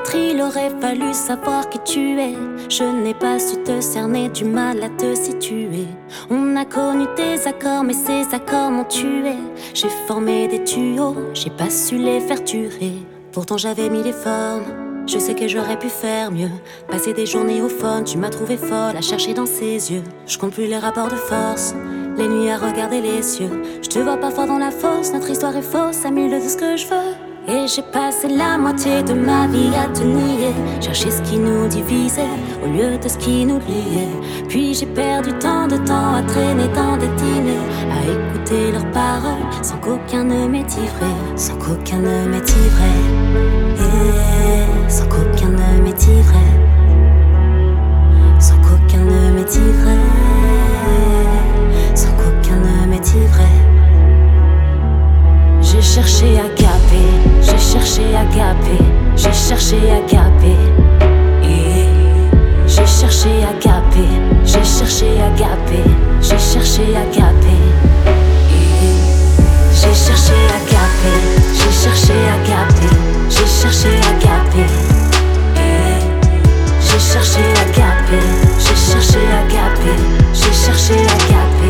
connaître, il aurait fallu savoir qui tu es. Je n'ai pas su te cerner, du mal à te situer. On a connu des accords, mais ces accords m'ont tué. J'ai formé des tuyaux, j'ai pas su les faire durer. Pourtant j'avais mis les formes, je sais que j'aurais pu faire mieux. Passer des journées au phone, tu m'as trouvé folle à chercher dans ses yeux. Je compte plus les rapports de force, les nuits à regarder les cieux. Je te vois parfois dans la fosse, notre histoire est fausse à mille de ce que je veux. Et j'ai passé la moitié de ma vie à te nier, chercher ce qui nous divisait au lieu de ce qui nous liait. Puis j'ai perdu tant de temps à traîner dans des dîners, à écouter leurs paroles sans qu'aucun ne m'ait vrai, sans qu'aucun ne m'ait vrai, sans qu'aucun ne m'ait vrai, sans qu'aucun ne m'ait vrai, sans qu'aucun ne m'ait vrai. J'ai cherché à gaper, j'ai cherché à gaper, j'ai cherché à gaper. J'ai cherché à gaper, j'ai cherché à gaper, j'ai cherché à gaper. J'ai cherché à gaper, j'ai cherché à gaper, j'ai cherché à gaper. J'ai cherché à gaper, j'ai cherché à gaper, j'ai cherché à gaper.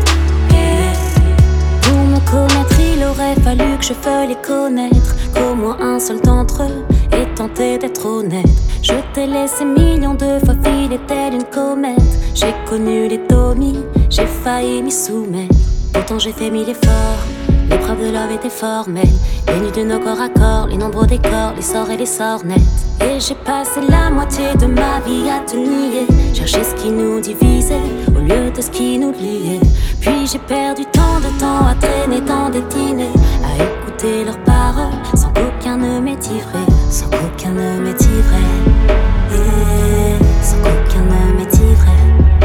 Pour me connaître, il aurait fallu que je veuille les connaître, qu'au moins un seul d'entre eux ait tenté d'être honnête. Je t'ai laissé millions de fois filer telle une comète. J'ai connu les domis, j'ai failli m'y soumettre. Pourtant j'ai fait mille efforts, l'épreuve de love était formelle. Les nuits de nos corps à corps, les nombreux décors, les sorts et les sornettes. Et j'ai passé la moitié de ma vie à te nier, chercher ce qui nous divisait au lieu de ce qui nous liait. Puis j'ai perdu tant de temps à traîner dans des dîners, à écouter leurs paroles sans qu'aucun ne m'ait vrai, sans qu'aucun ne m'ait vrai, sans qu'aucun ne m'ait vrai,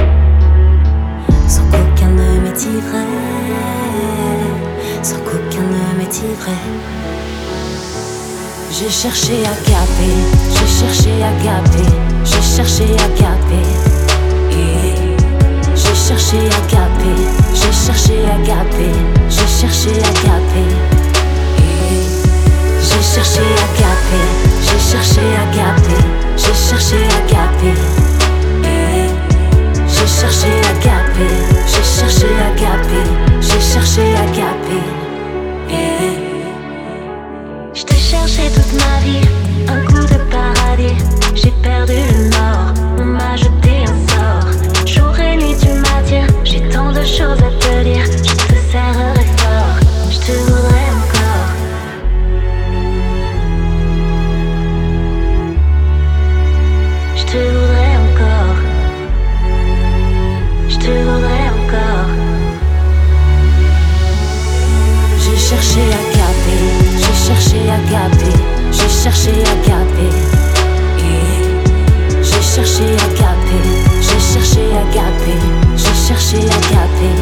sans qu'aucun ne m'ait vrai, sans qu'aucun ne m'ait vrai. J'ai cherché à gaper, j'ai cherché à gaper, j'ai cherché à gaper. J'ai cherché à gaper, j'ai cherché à gaper, j'ai cherché à gaper. J'ai cherché à gaper, j'ai cherché à gaper, j'ai cherché à gaper. J'ai cherché à gaper, j'ai cherché à gaper, j'ai cherché à gaper. Je t'ai cherché toute ma vie, un coup de paradis. J'ai perdu le nord, on m'a jeté un sort. Jour et nuit tu m'attires, j'ai tant de choses à te dire. Je te serrerai fort, je te voudrais encore. Je te voudrais encore. Je te voudrais encore. J'ai cherché à gaper, j'ai cherché à gaper, j'ai cherché à gaper. J'ai cherché à gaper, j'ai cherché à gaper, j'ai cherché à gaper.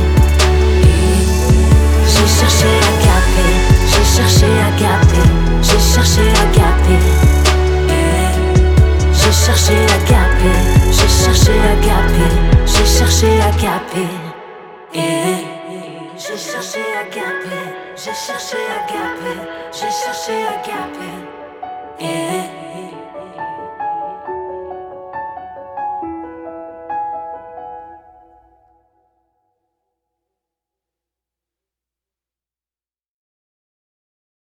J'ai cherché à gaper, j'ai cherché à gaper, j'ai cherché à gaper. J'ai cherché à gaper, j'ai cherché à gaper, j'ai cherché à gaper. J'ai cherché à gaper, j'ai cherché à gaper, j'ai cherché à gaper.